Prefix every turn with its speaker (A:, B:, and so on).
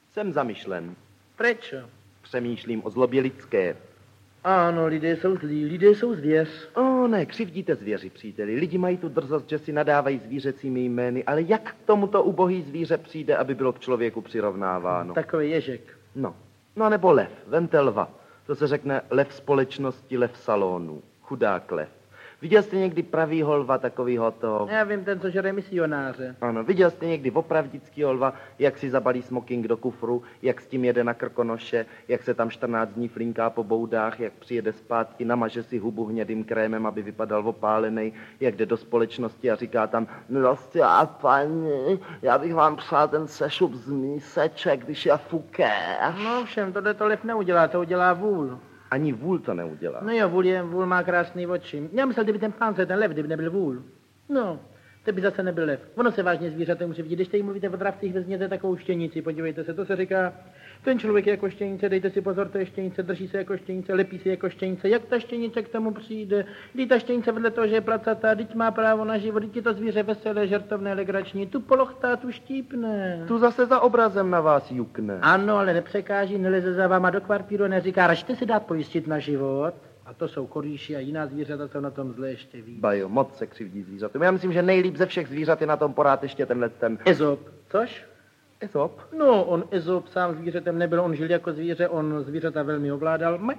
A: Jsem zamyšlen.
B: Prečo?
A: Přemýšlím o zlobě lidské.
B: Ano, lidé jsou zlí, lidé jsou zvěř.
A: Ne, křivdíte zvěři, příteli. Lidi mají tu drzost, že si nadávají zvířecími jmény, ale jak k tomuto ubohý zvíře přijde, aby bylo k člověku přirovnáváno?
B: Takový ježek.
A: No nebo lev, vemte lva. To se řekne lev společnosti, lev salonů. Chudák lev. Viděl jste někdy pravýho lva, takovýho to...
B: Já vím, ten, co žere misionáře.
A: Ano, viděl jste někdy opravdickýho lva, jak si zabalí smoking do kufru, jak s tím jede na Krkonoše, jak se tam 14 dní flinká po boudách, jak přijede zpátky, namaže si hubu hnědým krémem, aby vypadal opálenej, jak jde do společnosti a říká tam:
C: Prostě a paní, já bych vám přál ten sešup z míseček, když je fuké.
B: No všem, tohle to lev neudělá, to udělá vůl.
A: Ani vůl to neudělá.
B: No jo, vůl má krásný oči. Já myslel, kdyby ten pán, ten lev, kdyby nebyl vůl. No, to by zase nebyl lev. Ono se vážně zvířata musí vidět. Když tady mluvíte o dravcích, vezměte takovou štěnici, podívejte se, to se říká, ten člověk je jako štěnice, dejte si pozor, to je štěnice, drží se jako štěnice, lepí si jako štěnice. Jak ta štěnice k tomu přijde? Když ta štěnice vedle toho, že je placatá, teď má právo na život, teď je to zvíře veselé, žertovné, legrační, tu polochtá, tu štípne.
A: Tu zase za obrazem na vás jukne.
B: Ano, ale nepřekáží, neleze za váma do kvartíru, neříká, račte si dát pojistit na život. A to jsou korýši a jiná zvířata jsou na tom zle ještě víc.
A: Bajo, moc se křivdí zvířatům. Já myslím, že nejlíp ze všech zvířat je na tom porád ještě ten...
B: Ezop. Což?
A: Ezop?
B: No, on Ezop sám zvířetem nebyl, on žil jako zvíře, on zvířata velmi ovládal.